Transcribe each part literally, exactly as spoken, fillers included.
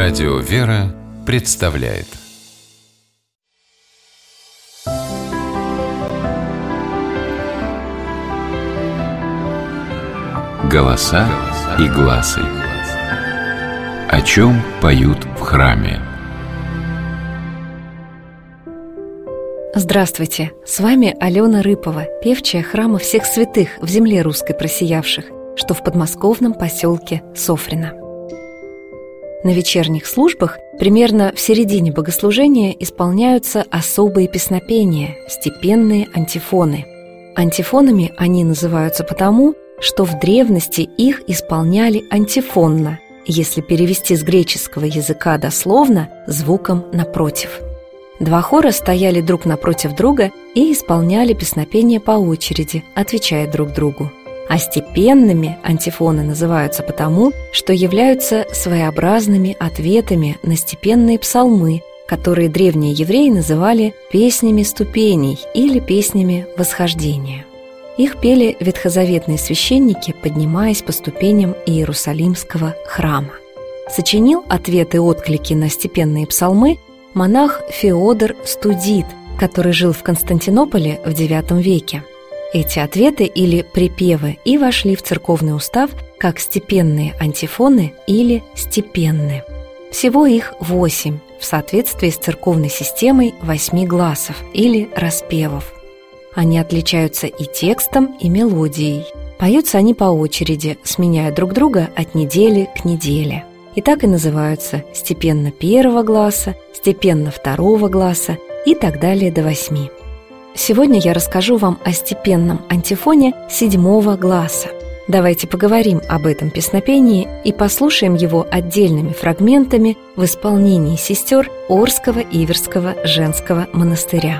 Радио «Вера» представляет «Голоса и гласы». О чем поют в храме? Здравствуйте! С вами Алена Рыпова, певчая храма всех святых в земле русской просиявших, что в подмосковном поселке Софрино. На вечерних службах примерно в середине богослужения исполняются особые песнопения, степенные антифоны. Антифонами они называются потому, что в древности их исполняли антифонно, если перевести с греческого языка дословно, звуком напротив. Два хора стояли друг напротив друга и исполняли песнопения по очереди, отвечая друг другу. А степенными антифоны называются потому, что являются своеобразными ответами на степенные псалмы, которые древние евреи называли песнями ступеней или песнями восхождения. Их пели ветхозаветные священники, поднимаясь по ступеням Иерусалимского храма. Сочинил ответы и отклики на степенные псалмы монах Феодор Студит, который жил в Константинополе в девятом веке. Эти ответы или припевы и вошли в церковный устав как степенные антифоны или степенны. Всего их восемь в соответствии с церковной системой восьми гласов или распевов. Они отличаются и текстом, и мелодией. Поются они по очереди, сменяя друг друга от недели к неделе. И так и называются степенно первого гласа, степенно второго гласа и так далее до восьми. Сегодня я расскажу вам о степенном антифоне седьмого гласа. Давайте поговорим об этом песнопении и послушаем его отдельными фрагментами в исполнении сестер Орского Иверского женского монастыря.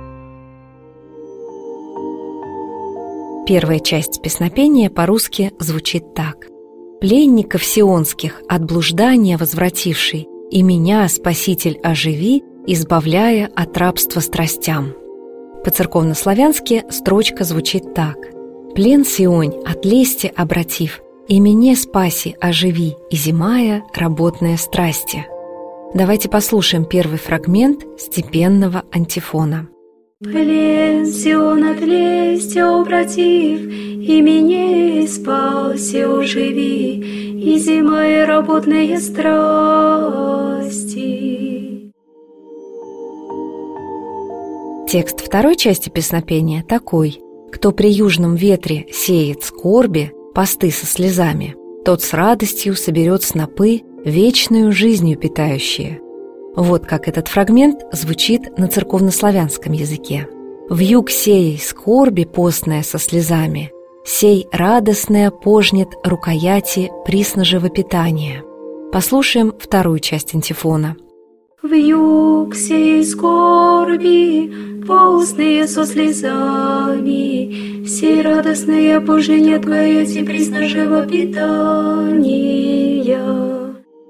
Первая часть песнопения по-русски звучит так: «Пленников сионских от блуждания возвративший, и меня, Спаситель, оживи, избавляя от рабства страстям». По-церковнославянски строчка звучит так: «Плен Сионь от лести обратив, и меня спаси, оживи, изимая работное страсти». Давайте послушаем первый фрагмент степенного антифона. Плен Сион от лести обратив, и меня спаси, оживи, изимая работные страсти. Текст второй части песнопения такой: «Кто при южном ветре сеет скорби, посты со слезами, тот с радостью соберет снопы, вечную жизнью питающие». Вот как этот фрагмент звучит на церковнославянском языке. «Вьюг сей скорби постная со слезами, сей радостная пожнет рукояти присножего питания». Послушаем вторую часть антифона. «Вьюг сей скорби постные со слезами, сей радостная пожнет рукояти присножего питания».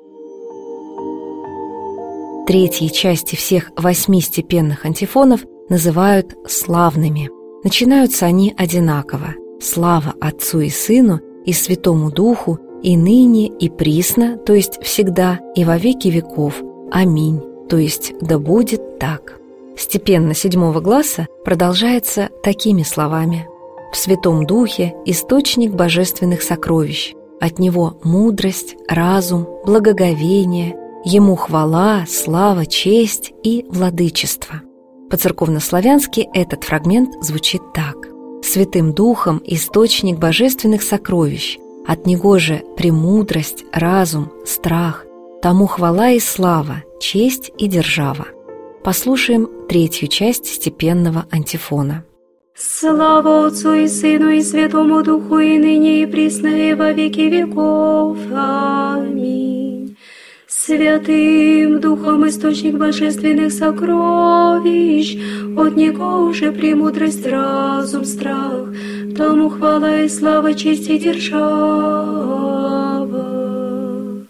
Третьи части всех восьми степенных антифонов называют славными. Начинаются они одинаково: «Слава Отцу и Сыну и Святому Духу, и ныне, и присно, то есть всегда, и во веки веков. Аминь, то есть да будет так». Степенно седьмого гласа продолжается такими словами: «В Святом Духе источник божественных сокровищ, от Него мудрость, разум, благоговение, Ему хвала, слава, честь и владычество». По-церковнославянски этот фрагмент звучит так: «Святым Духом источник божественных сокровищ, от Него же премудрость, разум, страх, тому хвала и слава, честь и держава». Послушаем третью часть степенного антифона. Слава Отцу и Сыну и Святому Духу, и ныне и присно и во веки веков. Аминь. Святым Духом источник божественных сокровищ, от Него уже премудрость, разум, страх, тому хвала и слава, честь и держава.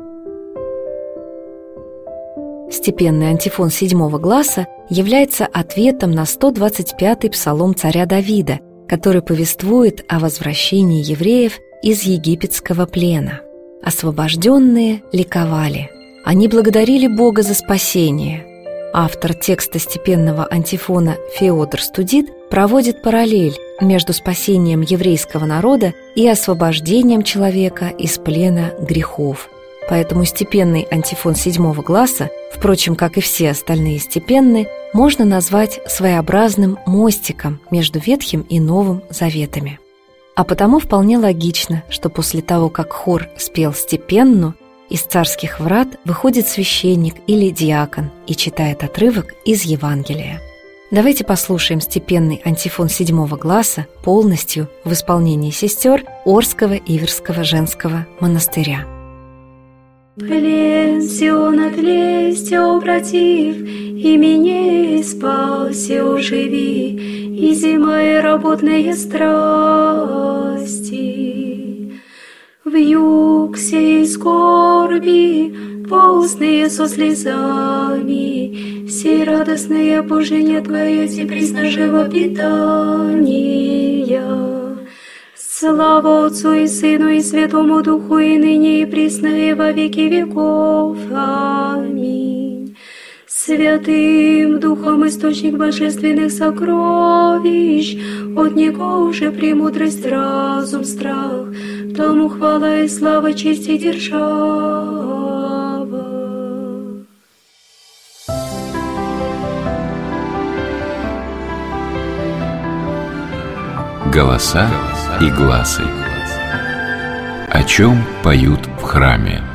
Степенный антифон седьмого гласа является ответом на сто двадцать пятый псалом царя Давида, который повествует о возвращении евреев из египетского плена. Освобожденные ликовали. Они благодарили Бога за спасение. Автор текста степенного антифона Феодор Студит проводит параллель между спасением еврейского народа и освобождением человека из плена грехов. Поэтому степенный антифон седьмого гласа, впрочем, как и все остальные степенные, можно назвать своеобразным мостиком между Ветхим и Новым Заветами. А потому вполне логично, что после того, как хор спел степенну, из царских врат выходит священник или диакон и читает отрывок из Евангелия. Давайте послушаем степенный антифон седьмого гласа полностью в исполнении сестер Орского Иверского женского монастыря. Плен Сион от лести обратив, и меня спаси оживи, и зимой работные страсти. В юг сей скорби, постные со слезами, все радостные божения Твоя, Ти присно живопитания. Слава Отцу и Сыну и Святому Духу, и ныне и присно и во веки веков. Аминь. Святым Духом источник божественных сокровищ, от Него уже премудрость, разум, страх, тому хвала и слава, честь и держава. Голоса и гласы. О чем поют в храме.